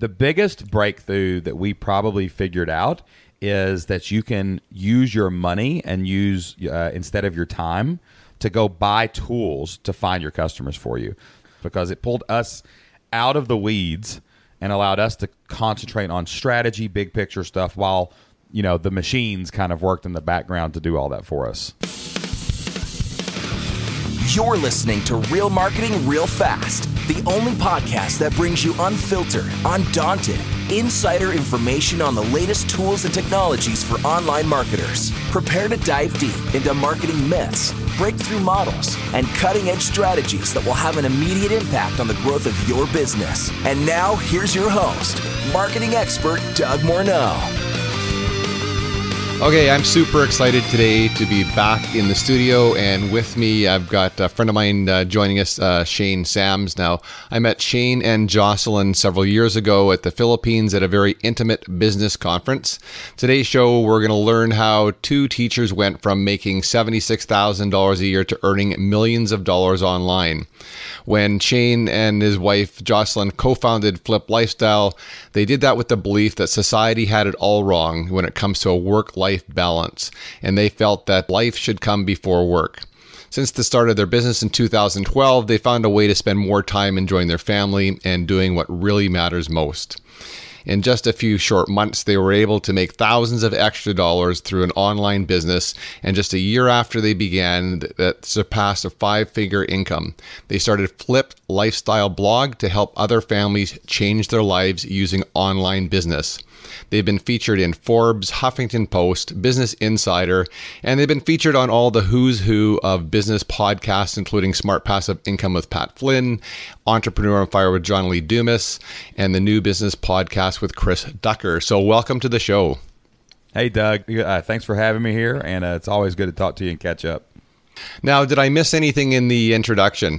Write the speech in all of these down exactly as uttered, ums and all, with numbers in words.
The biggest breakthrough that we probably figured out is that you can use your money and use uh, instead of your time to go buy tools to find your customers for you, because it pulled us out of the weeds and allowed us to concentrate on strategy, big picture stuff, while you know the machines kind of worked in the background to do all that for us. You're listening to Real Marketing Real Fast, the only podcast that brings you unfiltered, undaunted, insider information on the latest tools and technologies for online marketers. Prepare to dive deep into marketing myths, breakthrough models, and cutting-edge strategies that will have an immediate impact on the growth of your business. And now, here's your host, marketing expert Doug Morneau. Okay, I'm super excited today to be back in the studio, and with me I've got a friend of mine uh, joining us, uh, Shane Sams. Now, I met Shane and Jocelyn several years ago at the Philippines at a very intimate business conference. Today's show, we're going to learn how two teachers went from making seventy-six thousand dollars a year to earning millions of dollars online. When Shane and his wife Jocelyn co-founded Flip Lifestyle, they did that with the belief that society had it all wrong when it comes to a work-life balance, and they felt that life should come before work. Since the start of their business in two thousand twelve, they found a way to spend more time enjoying their family and doing what really matters most. In just a few short months, they were able to make thousands of extra dollars through an online business, and just a year after they began, that surpassed a five-figure income. They started Flip Lifestyle blog to help other families change their lives using online business. They've been featured in Forbes, Huffington Post, Business Insider, and they've been featured on all the who's who of business podcasts, including Smart Passive Income with Pat Flynn, Entrepreneur on Fire with John Lee Dumas, and the New Business Podcast with Chris Ducker. So welcome to the show. Hey, Doug. Uh, thanks for having me here, and uh, it's always good to talk to you and catch up. Now, did I miss anything in the introduction?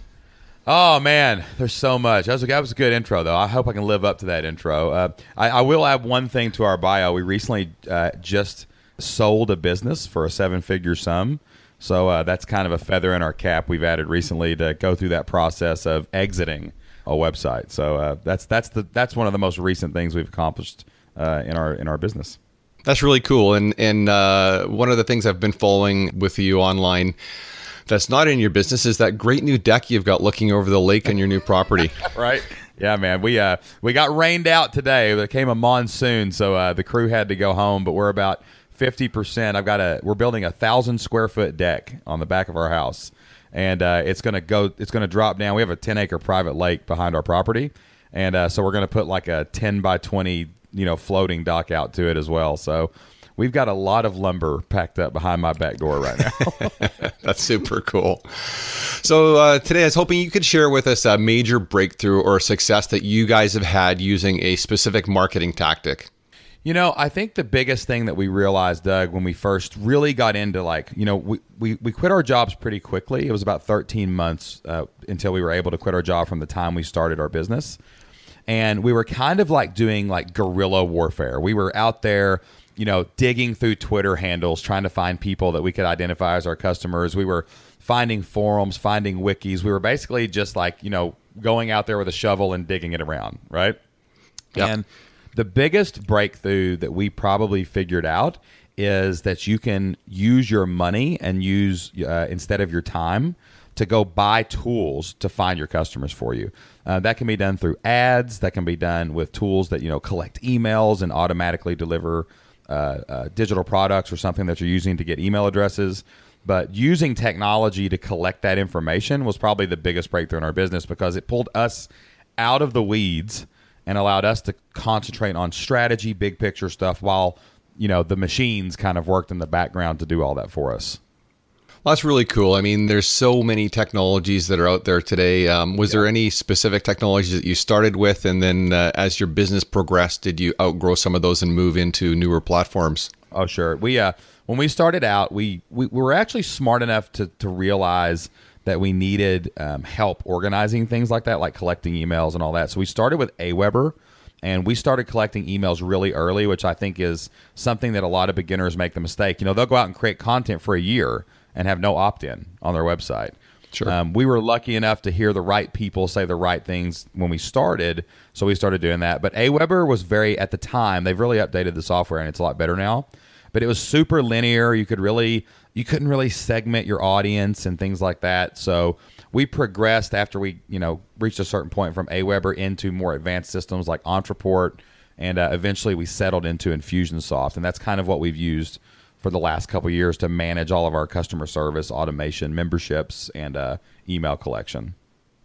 Oh, man, there's so much. That was, a, that was a good intro, though. I hope I can live up to that intro. Uh, I, I will add one thing to our bio. We recently uh, just sold a business for a seven-figure sum. So uh, that's kind of a feather in our cap we've added recently to go through that process of exiting a website. So uh, that's that's the that's one of the most recent things we've accomplished uh, in our in our business. That's really cool. And, and uh, one of the things I've been following with you online that's not in your business is that great new deck you've got looking over the lake on your new property. Right. Yeah, man. We uh we got rained out today. There came a monsoon, so uh, the crew had to go home. But we're about fifty percent. I've got a. We're building a thousand square foot deck on the back of our house, and uh, it's gonna go. It's gonna drop down. We have a ten acre private lake behind our property, and uh, so we're gonna put like a ten by twenty, you know, floating dock out to it as well. So we've got a lot of lumber packed up behind my back door right now. That's super cool. So uh, today I was hoping you could share with us a major breakthrough or success that you guys have had using a specific marketing tactic. You know, I think the biggest thing that we realized, Doug, when we first really got into like, you know, we, we, we quit our jobs pretty quickly. It was about thirteen months uh, until we were able to quit our job from the time we started our business. And we were kind of like doing like guerrilla warfare. We were out there, you know, digging through Twitter handles, trying to find people that we could identify as our customers. We were finding forums, finding wikis. We were basically just like, you know, going out there with a shovel and digging it around, right? Yep. And the biggest breakthrough that we probably figured out is that you can use your money and use uh, instead of your time to go buy tools to find your customers for you. Uh, that can be done through ads. That can be done with tools that, you know, collect emails and automatically deliver uh, uh, digital products or something that you're using to get email addresses. But using technology to collect that information was probably the biggest breakthrough in our business, because it pulled us out of the weeds and allowed us to concentrate on strategy, big picture stuff, while, you know, the machines kind of worked in the background to do all that for us. Well, that's really cool. I mean, there's so many technologies that are out there today. Um, was yeah. there any specific technologies that you started with, and then uh, as your business progressed, did you outgrow some of those and move into newer platforms? Oh, sure. We uh, when we started out, we, we, we were actually smart enough to to realize that we needed um, help organizing things like that, like collecting emails and all that. So we started with Aweber, and we started collecting emails really early, which I think is something that a lot of beginners make the mistake. You know, they'll go out and create content for a year and have no opt-in on their website. Sure. Um, we were lucky enough to hear the right people say the right things when we started, so we started doing that. But Aweber was very, at the time, they've really updated the software and it's a lot better now. But it was super linear. You could really, you couldn't really segment your audience and things like that. So we progressed after we, you know, reached a certain point from Aweber into more advanced systems like Ontraport, and uh, eventually we settled into Infusionsoft, and that's kind of what we've used for the last couple of years to manage all of our customer service, automation, memberships, and uh, email collection.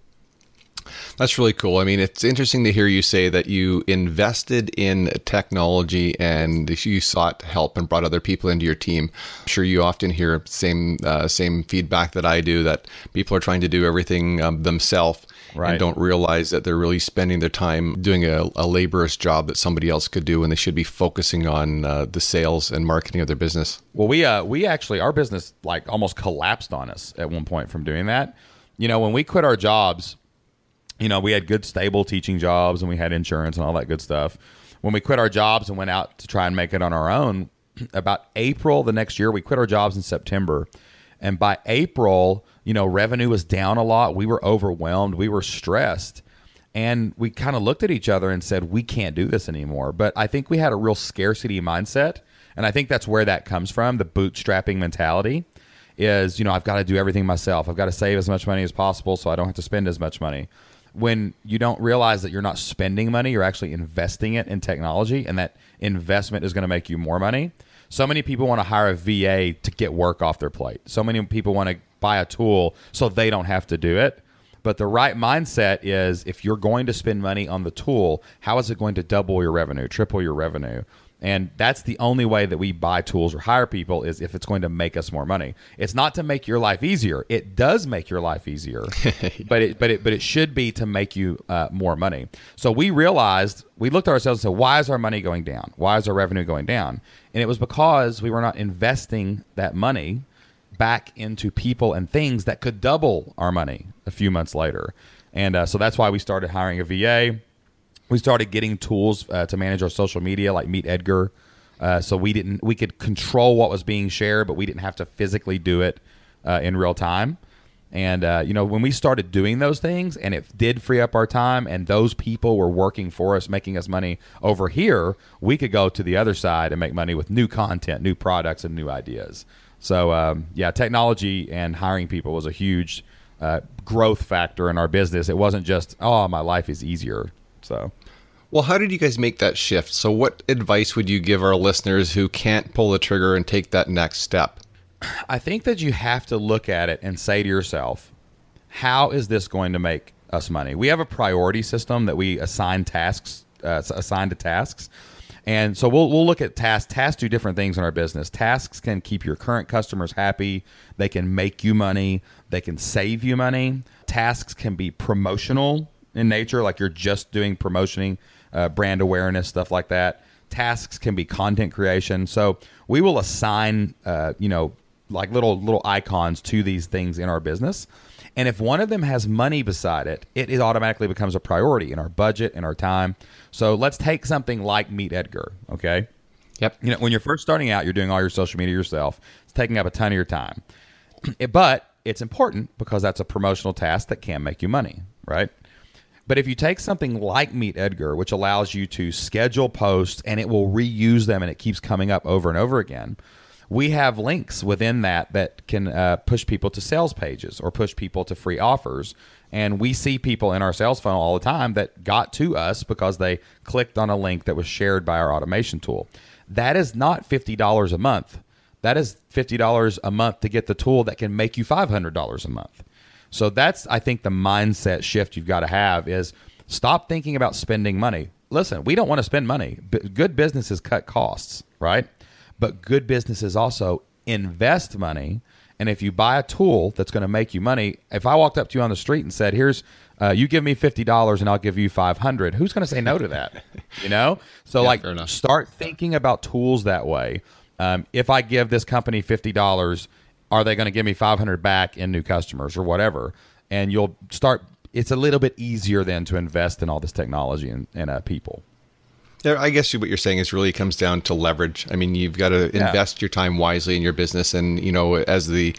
That's really cool. I mean, it's interesting to hear you say that you invested in technology and you sought help and brought other people into your team. I'm sure you often hear same uh, same feedback that I do, that people are trying to do everything um, themselves, right, and don't realize that they're really spending their time doing a, a laborious job that somebody else could do, and they should be focusing on uh, the sales and marketing of their business. Well, we uh, we actually, our business like almost collapsed on us at one point from doing that. You know, when we quit our jobs, you know, we had good, stable teaching jobs and we had insurance and all that good stuff. When we quit our jobs and went out to try and make it on our own, about April the next year, we quit our jobs in September. And by April, you know, revenue was down a lot. We were overwhelmed. We were stressed. And we kind of looked at each other and said, we can't do this anymore. But I think we had a real scarcity mindset. And I think that's where that comes from, the bootstrapping mentality. Is, you know, I've got to do everything myself. I've got to save as much money as possible so I don't have to spend as much money. When you don't realize that you're not spending money, you're actually investing it in technology, and that investment is going to make you more money. So many people want to hire a V A to get work off their plate. So many people want to buy a tool so they don't have to do it. But the right mindset is, if you're going to spend money on the tool, how is it going to double your revenue, triple your revenue? And that's the only way that we buy tools or hire people, is if it's going to make us more money. It's not to make your life easier. It does make your life easier, but it but it but it should be to make you uh, more money. So we realized, we looked at ourselves and said, why is our money going down? Why is our revenue going down? And it was because we were not investing that money back into people and things that could double our money a few months later. And uh, so that's why we started hiring a V A. We started getting tools uh, to manage our social media, like Meet Edgar. Uh, so we didn't, we could control what was being shared, but we didn't have to physically do it uh, in real time. And uh, you know, when we started doing those things, and it did free up our time, and those people were working for us, making us money over here, we could go to the other side and make money with new content, new products, and new ideas. So um, yeah, technology and hiring people was a huge uh, growth factor in our business. It wasn't just, oh, my life is easier. So, well, how did you guys make that shift? So what advice would you give our listeners who can't pull the trigger and take that next step? I think that you have to look at it and say to yourself, how is this going to make us money? We have a priority system that we assign tasks, uh, assign to tasks. And so we'll we'll look at tasks. Tasks do different things in our business. Tasks can keep your current customers happy. They can make you money. They can save you money. Tasks can be promotional in nature, like you're just doing promotioning, uh, brand awareness, stuff like that. Tasks can be content creation. So we will assign, uh, you know, like little little icons to these things in our business. And if one of them has money beside it, it, it automatically becomes a priority in our budget, in our time. So let's take something like Meet Edgar, okay? Yep. You know, when you're first starting out, you're doing all your social media yourself. It's taking up a ton of your time. It, but it's important because that's a promotional task that can make you money, right? But if you take something like Meet Edgar, which allows you to schedule posts and it will reuse them and it keeps coming up over and over again, we have links within that that can uh, push people to sales pages or push people to free offers. And we see people in our sales funnel all the time that got to us because they clicked on a link that was shared by our automation tool. That is not fifty dollars a month. That is fifty dollars a month to get the tool that can make you five hundred dollars a month. So that's, I think, the mindset shift you've got to have is stop thinking about spending money. Listen, we don't want to spend money. B- good businesses cut costs, right? But good businesses also invest money. And if you buy a tool that's going to make you money, if I walked up to you on the street and said, here's, uh, you give me fifty dollars and I'll give you five hundred dollars, who's going to say no to that? You know? So yeah, like start thinking about tools that way. Um, if I give this company fifty dollars, are they going to give me five hundred back in new customers or whatever? And you'll start, it's a little bit easier then to invest in all this technology and, and uh, people. Yeah, I guess what you're saying is really comes down to leverage. I mean, you've got to Yeah. invest your time wisely in your business. And, you know, as the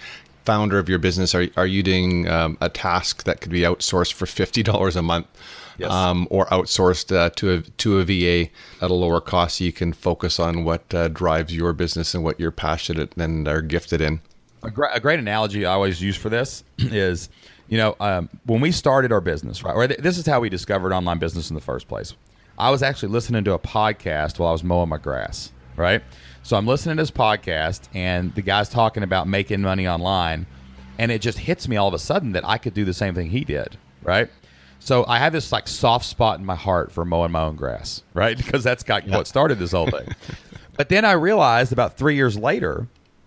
founder of your business, are are you doing um, a task that could be outsourced for fifty dollars a month, Yes. um, or outsourced uh, to a to a V A at a lower cost, so you can focus on what uh, drives your business and what you're passionate and are gifted in? A, gr- a great analogy I always use for this is, you know, um, when we started our business, right? Or th- this is how we discovered online business in the first place. I was actually listening to a podcast while I was mowing my grass, right? So I'm listening to this podcast, and the guy's talking about making money online, and it just hits me all of a sudden that I could do the same thing he did, right? So I have this like soft spot in my heart for mowing my own grass, right? Because that's got yeah. what started this whole thing. But then I realized about three years later,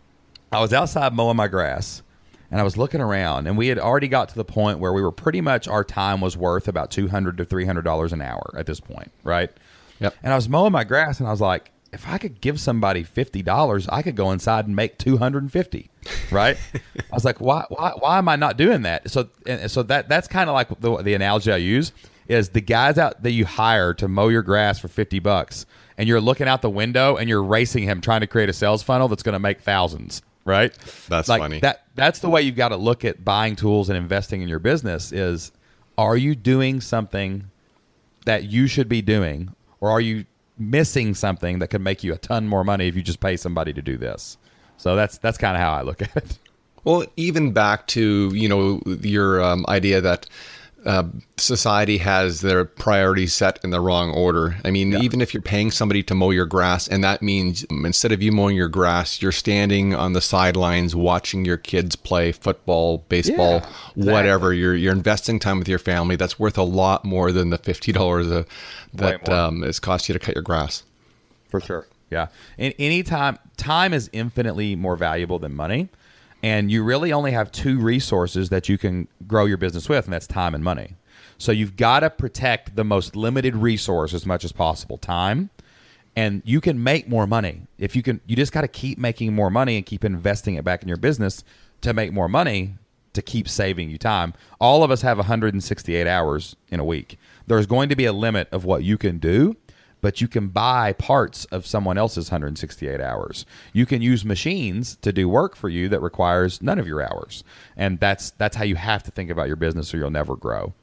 I was outside mowing my grass, and I was looking around, and we had already got to the point where we were pretty much, our time was worth about two hundred to three hundred dollars an hour at this point, right? Yep. And I was mowing my grass, and I was like, if I could give somebody fifty dollars, I could go inside and make two hundred fifty dollars, right? I was like, why, why, why am I not doing that? So, and so that that's kind of like the, the analogy I use is the guys out that you hire to mow your grass for fifty bucks, and you're looking out the window and you're racing him trying to create a sales funnel that's going to make thousands. Right? That's like funny. That that's the way you've got to look at buying tools and investing in your business is, are you doing something that you should be doing, or are you missing something that could make you a ton more money if you just pay somebody to do this? So that's that's kind of how I look at it. Well, even back to, you know, your um, idea that uh, society has their priorities set in the wrong order. I mean, yeah. even if you're paying somebody to mow your grass, and that means instead of you mowing your grass, you're standing on the sidelines watching your kids play football, baseball, yeah, exactly. whatever. You're you're investing time with your family. That's worth a lot more than the fifty dollars a, that um, it's cost you to cut your grass. For sure. Yeah. And any time, time is infinitely more valuable than money. And you really only have two resources that you can grow your business with, and that's time and money. So you've got to protect the most limited resource as much as possible, time. And you can make more money. If you can, you just got to keep making more money and keep investing it back in your business to make more money to keep saving you time. All of us have one hundred sixty-eight hours in a week. There's going to be a limit of what you can do, but you can buy parts of someone else's one hundred sixty-eight hours. You can use machines to do work for you that requires none of your hours. And that's that's how you have to think about your business, or you'll never grow.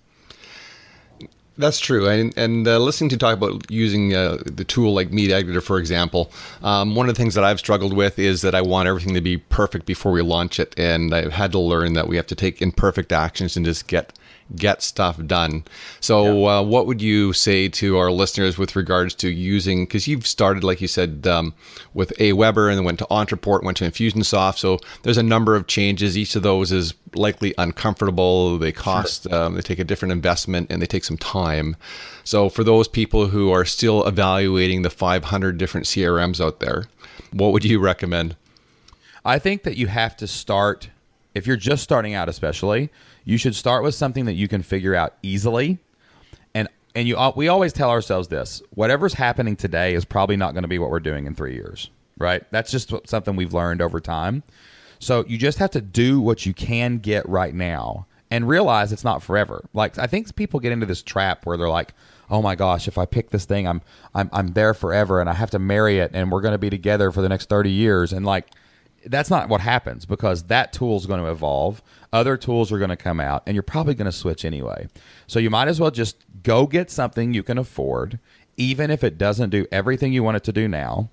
That's true. And, and uh, listening to talk about using uh, the tool like Meat Editor, for example, um, one of the things that I've struggled with is that I want everything to be perfect before we launch it. And I've had to learn that we have to take imperfect actions and just get get stuff done. So yeah. uh, what would you say to our listeners with regards to using, because you've started, like you said, um, with Aweber and then went to Ontraport, went to Infusionsoft. So there's a number of changes. Each of those is likely uncomfortable. They cost, sure. um, they take a different investment, and they take some time. So for those people who are still evaluating the five hundred different C R Ms out there, what would you recommend? I think that you have to start, if you're just starting out especially, you should start with something that you can figure out easily. And and you we always tell ourselves this, whatever's happening today is probably not going to be what we're doing in three years, right? That's just something we've learned over time. So you just have to do what you can get right now and realize it's not forever. Like, I think people get into this trap where they're like, oh my gosh, if I pick this thing, I'm I'm I'm there forever, and I have to marry it, and we're going to be together for the next thirty years. And like, that's not what happens, because that tool is going to evolve. Other tools are going to come out, and you're probably going to switch anyway. So you might as well just go get something you can afford, even if it doesn't do everything you want it to do now.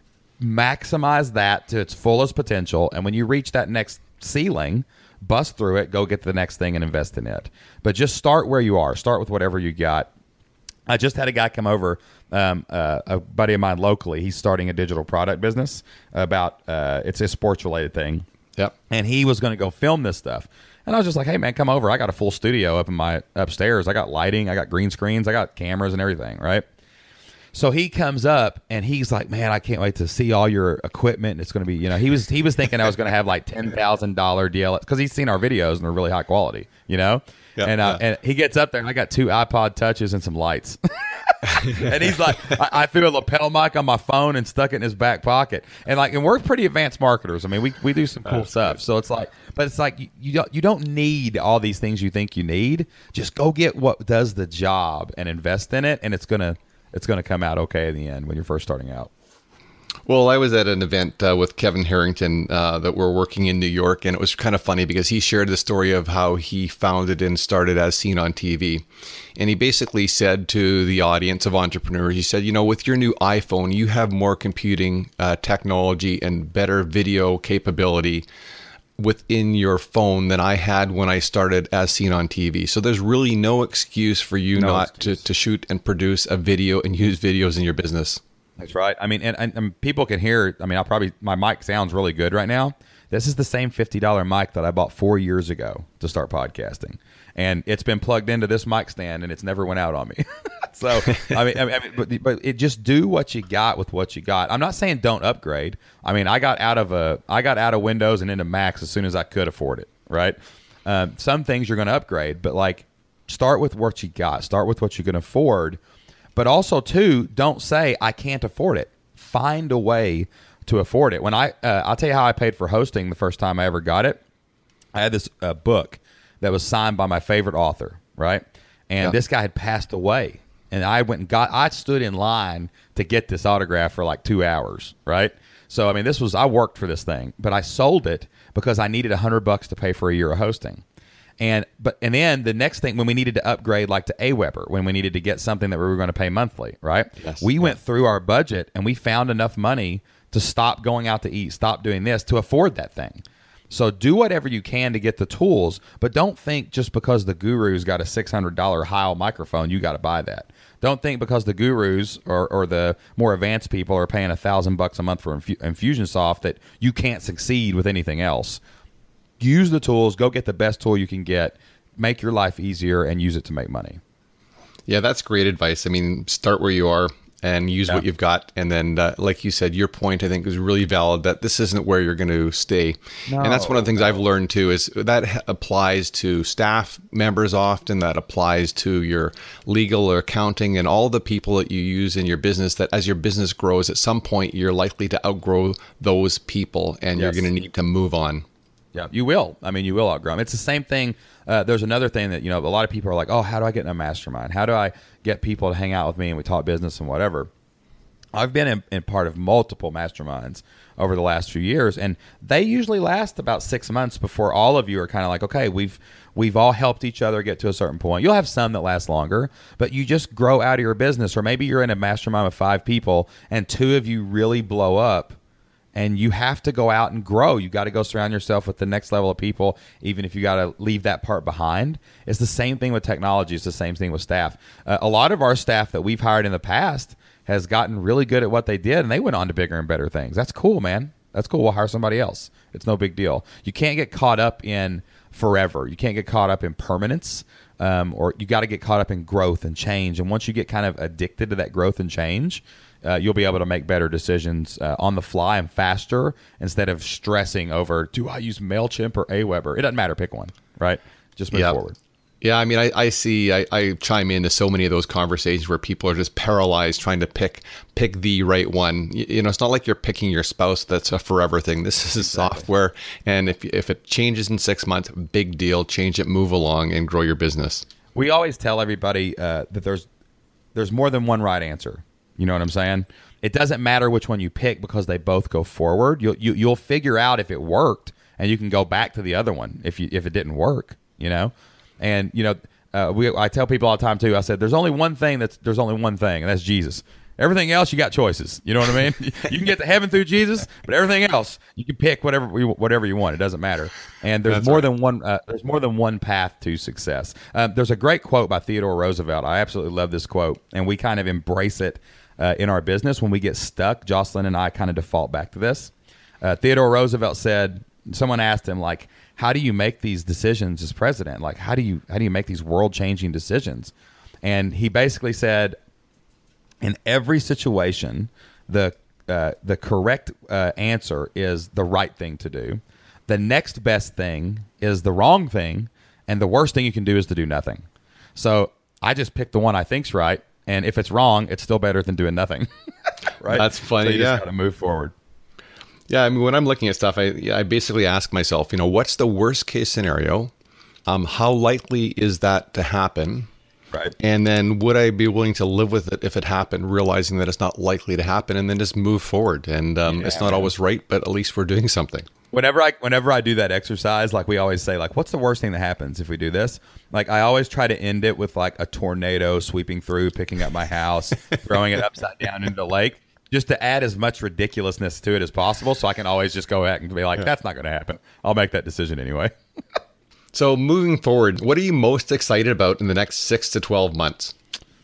Maximize that to its fullest potential, and when you reach that next ceiling, bust through it, go get the next thing and invest in it. But just start where you are. Start with whatever you got. I just had a guy come over, um, uh, a buddy of mine locally. He's starting a digital product business about, uh, it's a sports related thing. Yep. And he was going to go film this stuff. And I was just like, hey man, come over. I got a full studio up in my upstairs. I got lighting, I got green screens, I got cameras and everything. Right. So he comes up and he's like, man, I can't wait to see all your equipment. It's going to be, you know, he was, he was thinking I was going to have like ten thousand dollars D L S, cause he's seen our videos and they're really high quality, you know? Yeah, and, uh, yeah. and he gets up there and I got two iPod touches and some lights. And he's like, I, I threw a lapel mic on my phone and stuck it in his back pocket. And like, and we're pretty advanced marketers. I mean, we, we do some cool That's stuff. Good. So it's like, but it's like, you, you don't, you don't need all these things you think you need. Just go get what does the job and invest in it. And it's going to, it's going to come out okay in the end when you're first starting out. Well, I was at an event uh, with Kevin Harrington uh, that we're working in New York, and it was kind of funny because he shared the story of how he founded and started As Seen on T V. And he basically said to the audience of entrepreneurs, he said, you know, with your new iPhone, you have more computing uh, technology and better video capability within your phone than I had when I started As Seen on T V. So there's really no excuse for you No not excuse. to, to shoot and produce a video and use videos in your business. That's right. I mean, and, and, and people can hear, I mean, I'll probably, my mic sounds really good right now. This is the same fifty dollars mic that I bought four years ago to start podcasting. And it's been plugged into this mic stand and it's never went out on me. So, I mean, I mean, but, but it just do what you got with what you got. I'm not saying don't upgrade. I mean, I got out of a, I got out of Windows and into Macs as soon as I could afford it. Right. Um, some things you're going to upgrade, but like start with what you got, start with what you can afford. But also, too, don't say, I can't afford it. Find a way to afford it. When I, uh, I'll tell you how I paid for hosting the first time I ever got it. I had this uh, book that was signed by my favorite author, right? And Yeah. this guy had passed away. And I went and got, I stood in line to get this autograph for like two hours, right? So, I mean, this was, I worked for this thing. But I sold it because I needed a hundred bucks to pay for a year of hosting. And but and then the next thing when we needed to upgrade like to Aweber, when we needed to get something that we were going to pay monthly, right? Yes. We went through our budget and we found enough money to stop going out to eat, stop doing this to afford that thing. So do whatever you can to get the tools, but don't think just because the Guru's got a six hundred dollars Heil microphone, you got to buy that. Don't think because the Gurus or, or the more advanced people are paying a thousand bucks a month for Infu- Infusionsoft that you can't succeed with anything else. Use the tools, go get the best tool you can get, make your life easier, and use it to make money. Yeah, that's great advice. I mean, start where you are and use Yeah. what you've got. And then, uh, like you said, your point, I think, is really valid that this isn't where you're going to stay. No, and that's one of the things I've learned, too, is that h- applies to staff members often. That applies to your legal or accounting and all the people that you use in your business, that as your business grows, at some point, you're likely to outgrow those people and Yes. you're going to need to move on. Yeah, you will. I mean, you will outgrow them. It's the same thing. Uh, there's another thing that, you know, a lot of people are like, oh, how do I get in a mastermind? How do I get people to hang out with me and we talk business and whatever? I've been in, in part of multiple masterminds over the last few years, and they usually last about six months before all of you are kind of like, okay, we've we've all helped each other get to a certain point. You'll have some that last longer, but you just grow out of your business. Or maybe you're in a mastermind with five people and two of you really blow up. And you have to go out and grow. You got to go surround yourself with the next level of people, even if you got to leave that part behind. It's the same thing with technology. It's the same thing with staff. Uh, a lot of our staff that we've hired in the past has gotten really good at what they did, and they went on to bigger and better things. That's cool, man. That's cool. We'll hire somebody else. It's no big deal. You can't get caught up in forever. You can't get caught up in permanence, um, or you got to get caught up in growth and change. And once you get kind of addicted to that growth and change, Uh, you'll be able to make better decisions uh, on the fly and faster instead of stressing over, do I use MailChimp or Aweber? It doesn't matter. Pick one, right? Just move Yep. forward. Yeah, I mean, I, I see, I, I chime into so many of those conversations where people are just paralyzed trying to pick pick the right one. You, you know, it's not like you're picking your spouse. That's a forever thing. This is Exactly. software. And if if it changes in six months, big deal, change it, move along and grow your business. We always tell everybody uh, that there's there's more than one right answer. You know what I'm saying? It doesn't matter which one you pick because they both go forward. You'll you, you'll figure out if it worked, and you can go back to the other one if you if it didn't work. You know, and you know uh, we I tell people all the time too. I said there's only one thing that's there's only one thing, and that's Jesus. Everything else you got choices. You know what I mean? You can get to heaven through Jesus, but everything else you can pick whatever whatever you want. It doesn't matter. And there's That's more right. than one. Uh, there's more than one path to success. Um, there's a great quote by Theodore Roosevelt. I absolutely love this quote, and we kind of embrace it uh, in our business when we get stuck. Jocelyn and I kind of default back to this. Uh, Theodore Roosevelt said. Someone asked him, like, how do you make these decisions as president? Like, how do you how do you make these world-changing decisions? And he basically said, in every situation, the uh, the correct uh, answer is the right thing to do. The next best thing is the wrong thing, and the worst thing you can do is to do nothing. So I just picked the one I think's right, and if it's wrong, it's still better than doing nothing. Right? That's funny, So you yeah. just got to move forward. Yeah, I mean, when I'm looking at stuff, I I basically ask myself, you know, what's the worst case scenario? Um, how likely is that to happen? Right. And then would I be willing to live with it if it happened, realizing that it's not likely to happen, and then just move forward. And um, Yeah, it's not man. always right, but at least we're doing something. Whenever I whenever I do that exercise, like we always say, like, what's the worst thing that happens if we do this? Like, I always try to end it with like a tornado sweeping through, picking up my house, throwing it upside down into the lake, just to add as much ridiculousness to it as possible, so I can always just go back and be like, Yeah. that's not going to happen. I'll make that decision anyway. So moving forward, what are you most excited about in the next six to twelve months?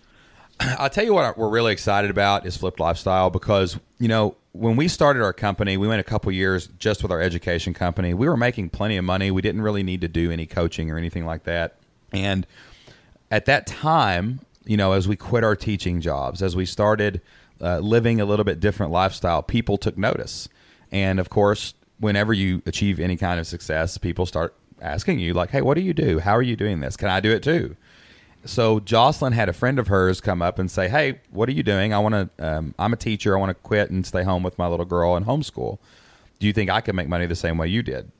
I'll tell you what we're really excited about is Flipped Lifestyle, because, you know, when we started our company, we went a couple years just with our education company. We were making plenty of money. We didn't really need to do any coaching or anything like that. And at that time, you know, as we quit our teaching jobs, as we started uh, living a little bit different lifestyle, people took notice. And of course, whenever you achieve any kind of success, people start asking you like, hey, what do you do? How are you doing this? Can I do it too? So Jocelyn had a friend of hers come up and say, hey, what are you doing? I want to, um, I'm a teacher. I want to quit and stay home with my little girl and homeschool. Do you think I can make money the same way you did?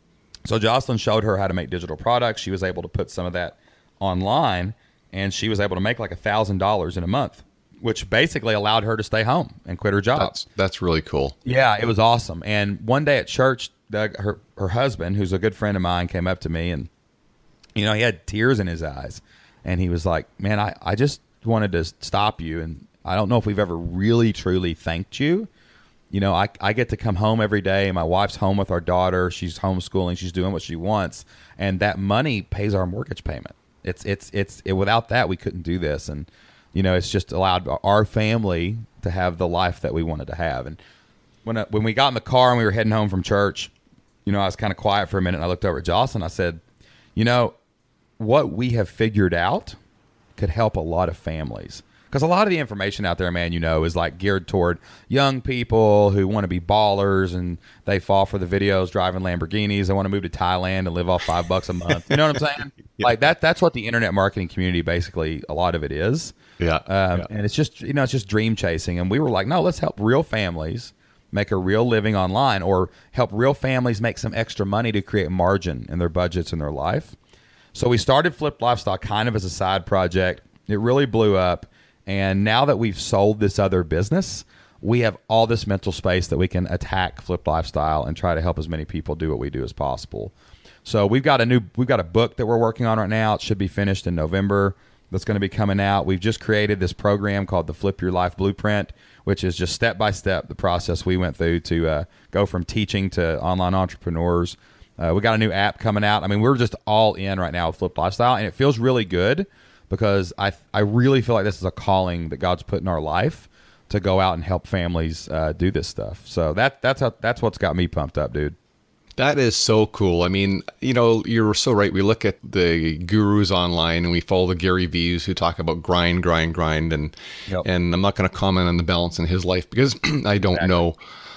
So Jocelyn showed her how to make digital products. She was able to put some of that online, and she was able to make like a thousand dollars in a month, which basically allowed her to stay home and quit her job. That's, that's really cool. Yeah, it was awesome. And one day at church, Doug, her, her husband, who's a good friend of mine, came up to me, and, you know, he had tears in his eyes. And he was like, man, I, I just wanted to stop you. And I don't know if we've ever really, truly thanked you. You know, I, I get to come home every day. My wife's home with our daughter. She's homeschooling. She's doing what she wants. And that money pays our mortgage payment. It's, it's, it's, it, without that, we couldn't do this. And, you know, it's just allowed our family to have the life that we wanted to have. And when, I, when we got in the car and we were heading home from church, you know, I was kind of quiet for a minute. And I looked over at Jocelyn. I said, you know, what we have figured out could help a lot of families, because a lot of the information out there, man, you know, is like geared toward young people who want to be ballers, and they fall for the videos driving Lamborghinis. They want to move to Thailand and live off five bucks a month. You know what I'm saying? Yeah. Like that, that's what the internet marketing community, basically, a lot of it is. Yeah. Um, yeah. And it's just, you know, it's just dream chasing. And we were like, no, let's help real families make a real living online, or help real families make some extra money to create margin in their budgets in their life. So we started Flipped Lifestyle kind of as a side project. It really blew up. And now that we've sold this other business, we have all this mental space that we can attack Flipped Lifestyle and try to help as many people do what we do as possible. So we've got a new, we've got a book that we're working on right now. It should be finished in November. That's going to be coming out. We've just created this program called the Flip Your Life Blueprint, which is just step by step the process we went through to uh, go from teaching to online entrepreneurs. Uh, we got a new app coming out. I mean, we're just all in right now with Flipped Lifestyle, and it feels really good, because I I really feel like this is a calling that God's put in our life to go out and help families uh, do this stuff. So that that's how, that's what's got me pumped up, dude. That is so cool. I mean, you know, you're so right. We look at the gurus online and we follow the Gary V's who talk about grind, grind, grind. And Yep. and I'm not going to comment on the balance in his life because I don't Exactly. know.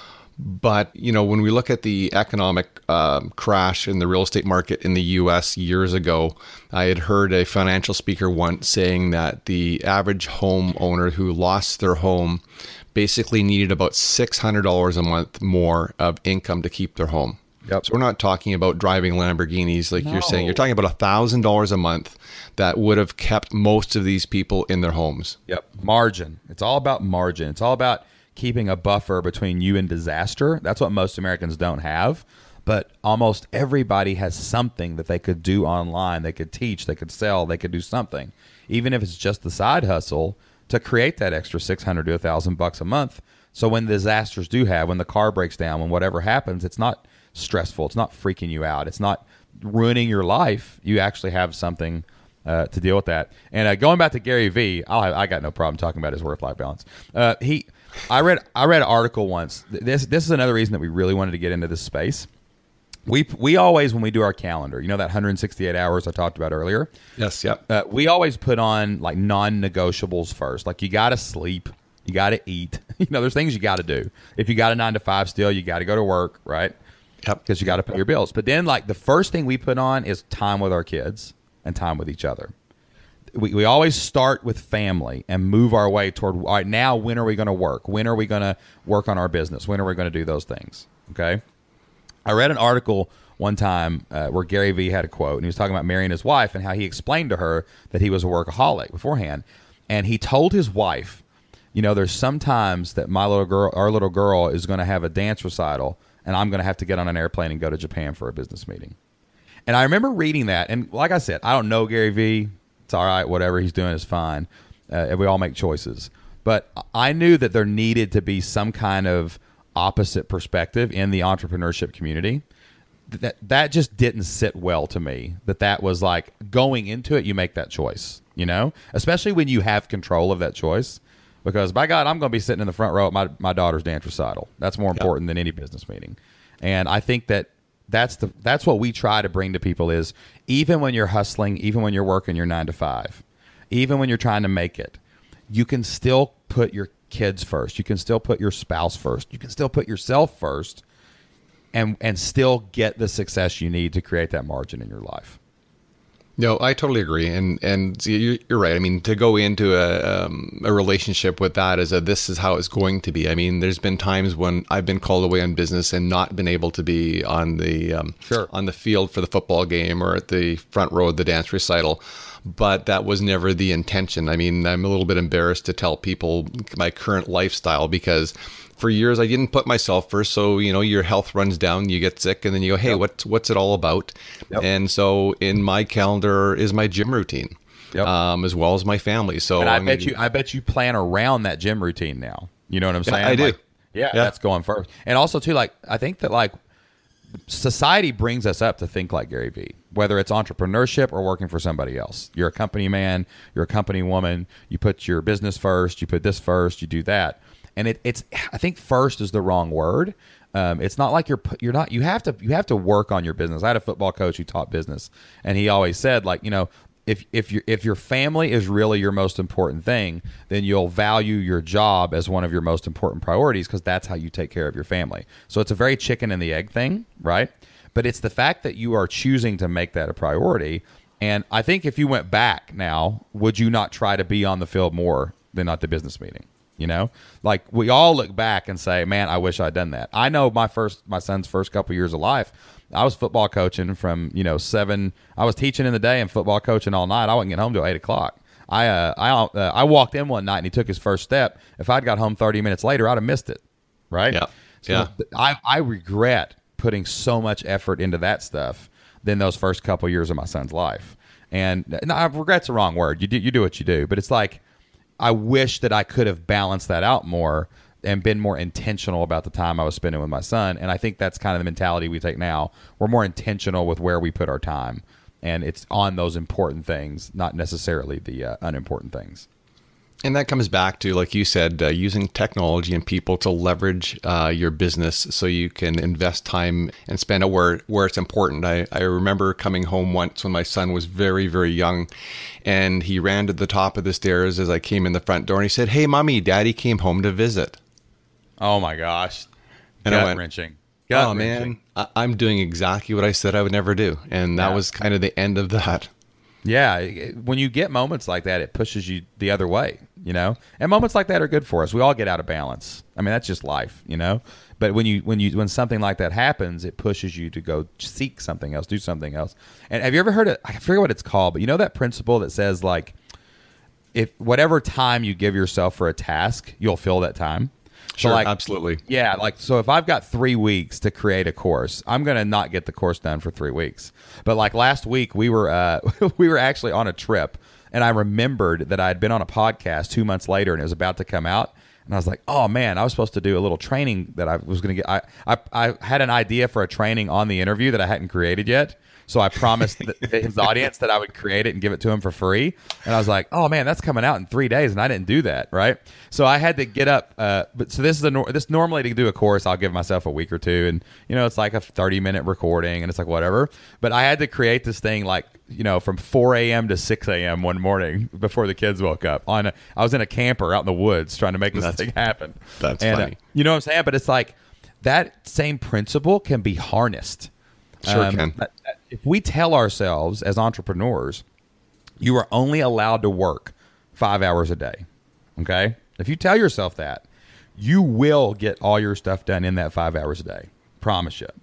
But, you know, when we look at the economic um, crash in the real estate market in the U S years ago, I had heard a financial speaker once saying that the average homeowner who lost their home basically needed about six hundred dollars a month more of income to keep their home. Yep. So we're not talking about driving Lamborghinis like you're saying. No. You're talking about one thousand dollars a month that would have kept most of these people in their homes. Yep. Margin. It's all about margin. It's all about keeping a buffer between you and disaster. That's what most Americans don't have. But almost everybody has something that they could do online. They could teach, they could sell, they could do something, even if it's just the side hustle, to create that extra six hundred to a thousand bucks a month. So when disasters do have, when the car breaks down, when whatever happens, it's not stressful. It's not freaking you out. It's not ruining your life. You actually have something uh, to deal with that. And uh, going back to Gary Vee, I'll have, I got no problem talking about his work-life balance. Uh, he, I read, I read an article once. This, this is another reason that we really wanted to get into this space. We, we always, when we do our calendar, you know, that one hundred sixty-eight hours I talked about earlier. Yes, yep. Uh, we always put on like non-negotiables first. Like you got to sleep, you got to eat. You know, there's things you got to do. If you got a nine to five still, you got to go to work, right? Yep. Because you got to pay your bills. But then, like, the first thing we put on is time with our kids and time with each other. We, we always start with family and move our way toward, all right, now when are we going to work? When are we going to work on our business? When are we going to do those things? Okay. I read an article one time uh, where Gary Vee had a quote, and he was talking about marrying his wife and how he explained to her that he was a workaholic beforehand. And he told his wife, you know, there's sometimes that my little girl, our little girl is going to have a dance recital, and I'm going to have to get on an airplane and go to Japan for a business meeting. And I remember reading that. And like I said, I don't know Gary Vee. It's all right. Whatever he's doing is fine. Uh, and we all make choices. But I knew that there needed to be some kind of opposite perspective in the entrepreneurship community. That that just didn't sit well to me. That that was like going into it, you make that choice, you know, especially when you have control of that choice. Because by God, I'm going to be sitting in the front row at my, my daughter's dance recital. That's more important yep. than any business meeting. And I think that that's the that's what we try to bring to people is even when you're hustling, even when you're working your nine to five, even when you're trying to make it, you can still put your kids first. You can still put your spouse first. You can still put yourself first and and still get the success you need to create that margin in your life. No, I totally agree, and and you're right. I mean, to go into a um, a relationship with that as a this is how it's going to be. I mean, there's been times when I've been called away on business and not been able to be on the um, sure. on the field for the football game or at the front row of the dance recital, but that was never the intention. I mean, I'm a little bit embarrassed to tell people my current lifestyle because for years I didn't put myself first. So, you know, your health runs down, you get sick, and then you go, hey, yep. what's, what's it all about? Yep. And so in my calendar is my gym routine, yep. um, as well as my family. So and I, I mean, bet you, I bet you plan around that gym routine now. You know what I'm saying? Yeah, I do. Like, yeah, yeah, that's going first. And also too, like, I think that like society brings us up to think like Gary Vee, whether it's entrepreneurship or working for somebody else. You're a company man, you're a company woman, you put your business first, you put this first, you do that. And it, it's, I think first is the wrong word. Um, it's not like you're, you're not, you have to, you have to work on your business. I had a football coach who taught business, and he always said, like, you know, if, if your, if your family is really your most important thing, then you'll value your job as one of your most important priorities because that's how you take care of your family. So it's a very chicken and the egg thing, right? But it's the fact that you are choosing to make that a priority. And I think if you went back now, would you not try to be on the field more than at the business meeting? You know, like we all look back and say, man, I wish I'd done that. I know my first, my son's first couple of years of life, I was football coaching from, you know, seven, I was teaching in the day and football coaching all night. I wasn't getting home till eight o'clock. I, uh, I, uh, I walked in one night and he took his first step. If I'd got home thirty minutes later, I'd have missed it. Right. Yeah. So yeah. I, I regret putting so much effort into that stuff than those first couple of years of my son's life. And no, regret's the wrong word. You do, you do what you do, but it's like, I wish that I could have balanced that out more and been more intentional about the time I was spending with my son. And I think that's kind of the mentality we take now. We're more intentional with where we put our time, and it's on those important things, not necessarily the uh, unimportant things. And that comes back to, like you said, uh, using technology and people to leverage uh, your business so you can invest time and spend it where, where it's important. I, I remember coming home once when my son was very, very young, and he ran to the top of the stairs as I came in the front door, and he said, hey, Mommy, Daddy came home to visit. Oh, my gosh. And Gut I went, wrenching. Gut oh, wrenching. man, I, I'm doing exactly what I said I would never do. And that yeah. was kind of the end of that. Yeah, when you get moments like that, it pushes you the other way, you know. And moments like that are good for us. We all get out of balance. I mean, that's just life, you know. But when you when you when something like that happens, it pushes you to go seek something else, do something else. And have you ever heard it? I forget what it's called, but you know that principle that says like, if whatever time you give yourself for a task, you'll fill that time. Sure, so like, absolutely. Yeah, like, so if I've got three weeks to create a course, I'm going to not get the course done for three weeks. But like last week, we were uh, we were actually on a trip, and I remembered that I had been on a podcast two months later, and it was about to come out. And I was like, oh, man, I was supposed to do a little training that I was going to get. I, I, I had an idea for a training on the interview that I hadn't created yet. So I promised the, his audience that I would create it and give it to him for free. And I was like, oh, man, that's coming out in three days. And I didn't do that. Right. So I had to get up. Uh, but so this is a nor- this normally to do a course, I'll give myself a week or two. And, you know, it's like a thirty minute recording and it's like whatever. But I had to create this thing like, you know, from four a.m. to six a.m. one morning before the kids woke up. On a, I was in a camper out in the woods trying to make this that's, thing happen. That's and, funny. Uh, you know what I'm saying? But it's like that same principle can be harnessed. Sure um, can. That, that, if we tell ourselves as entrepreneurs, you are only allowed to work five hours a day, okay? If you tell yourself that, you will get all your stuff done in that five hours a day. Promise you.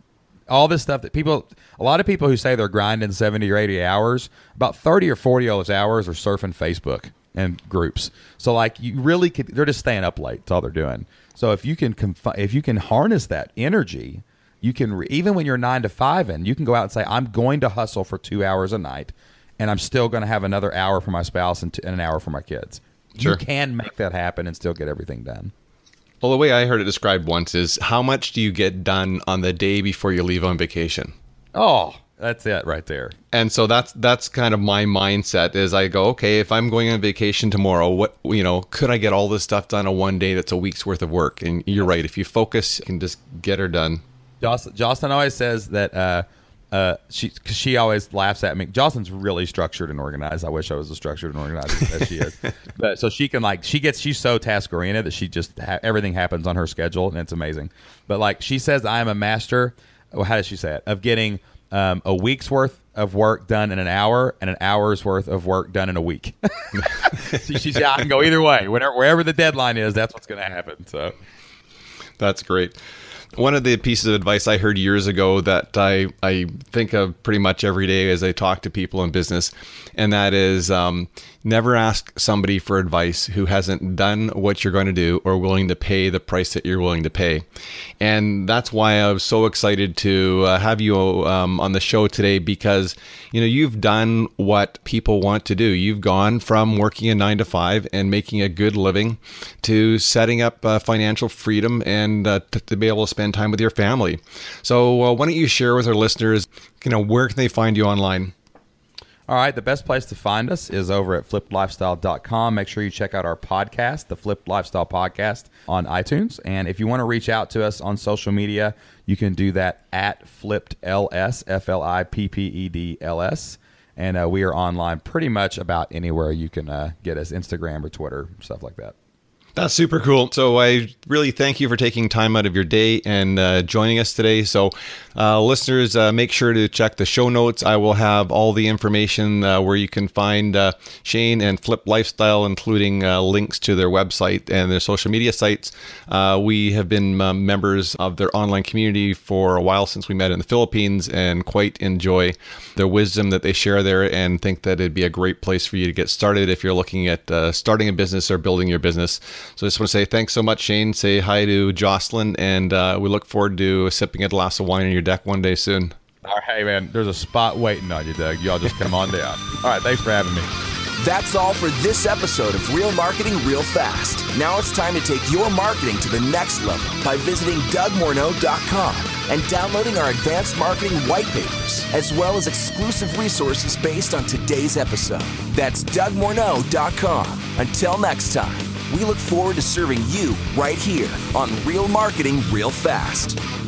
all this stuff that people, a lot of people who say they're grinding seventy or eighty hours, about thirty or forty of those hours are surfing Facebook and groups. So like you really could, they're just staying up late. That's all they're doing. So if you can, confi- if you can harness that energy, you can, re- even when you're nine to five and you can go out and say, I'm going to hustle for two hours a night and I'm still going to have another hour for my spouse and, t- and an hour for my kids. Sure. You can make that happen and still get everything done. Well, the way I heard it described once is, how much do you get done on the day before you leave on vacation? Oh, that's it right there. And so that's that's kind of my mindset is I go, okay, if I'm going on vacation tomorrow, what, you know, could I get all this stuff done in one day that's a week's worth of work? And you're right. If you focus, you can just get her done. Jocelyn, Jocelyn always says that uh, uh, she cause she always laughs at me. Jocelyn's really structured and organized. I wish I was as structured and organized as she is. But so she can like, she gets, she's so task oriented that she just, ha- everything happens on her schedule and it's amazing. But like she says, I am a master. Well, how does she say it? Of getting um, a week's worth of work done in an hour and an hour's worth of work done in a week. she, she said, I can go either way. Whenever, wherever the deadline is, that's what's going to happen. So that's great. One of the pieces of advice I heard years ago that I, I think of pretty much every day as I talk to people in business, and that is um, never ask somebody for advice who hasn't done what you're going to do or willing to pay the price that you're willing to pay. And that's why I was so excited to uh, have you um, on the show today, because you know you've done what people want to do. You've gone from working a nine to five and making a good living to setting up uh, financial freedom and uh, to, to be able to spend time with your family. So uh, why don't you share with our listeners, you know, where can they find you online? All right. The best place to find us is over at flipped lifestyle dot com. Make sure you check out our podcast, the Flipped Lifestyle Podcast, on iTunes. And if you want to reach out to us on social media, you can do that at Flipped L S, F L I P P E D L S. And uh, we are online pretty much about anywhere you can uh, get us, Instagram or Twitter, stuff like that. That's super cool. So I really thank you for taking time out of your day and uh, joining us today. So uh, listeners, uh, make sure to check the show notes. I will have all the information uh, where you can find uh, Shane and Flip Lifestyle, including uh, links to their website and their social media sites. Uh, we have been uh, members of their online community for a while since we met in the Philippines, and quite enjoy their wisdom that they share there, and think that it'd be a great place for you to get started if you're looking at uh, starting a business or building your business. So I just want to say thanks so much, Shane. Say hi to Jocelyn, and uh, we look forward to sipping a glass of wine on your deck one day soon. All right, hey, man, there's a spot waiting on you, Doug. Y'all just come on down. All right, thanks for having me. That's all for this episode of Real Marketing Real Fast. Now it's time to take your marketing to the next level by visiting Doug Morneau dot com and downloading our advanced marketing white papers, as well as exclusive resources based on today's episode. That's Doug Morneau dot com. Until next time, we look forward to serving you right here on Real Marketing Real Fast.